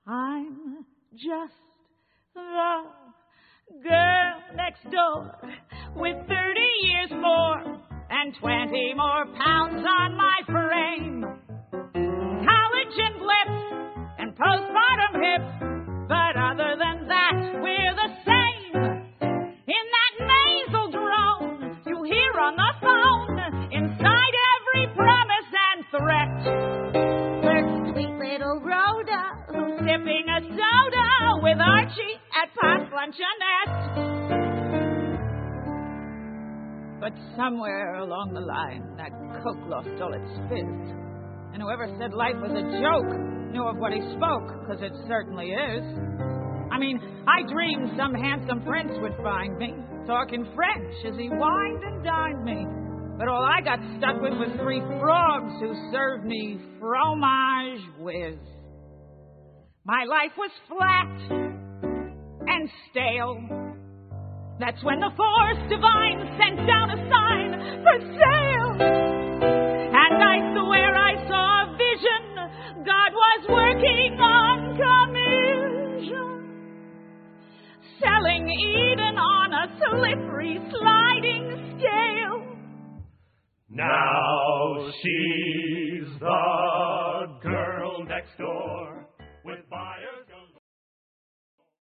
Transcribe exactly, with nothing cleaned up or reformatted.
I'm just the girl next door with thirty years more and twenty more pounds on my frame. Collagen blips and postpartum hips, but other than that, we're the same. In that nasal drone you hear on the phone, inside every promise and threat, there's sweet little Rhoda who's sipping a soda with Archie at past luncheonette. But somewhere along the line, that Coke lost all its fizz. And whoever said life was a joke knew of what he spoke, because it certainly is. I mean, I dreamed some handsome prince would find me, talking French as he wined and dined me. But all I got stuck with was three frogs who served me fromage whiz. My life was flat and stale. That's when the force divine sent down a sign for sale. And I swear I saw a vision. God was working on commission, selling Eden on a slippery sliding scale. Now she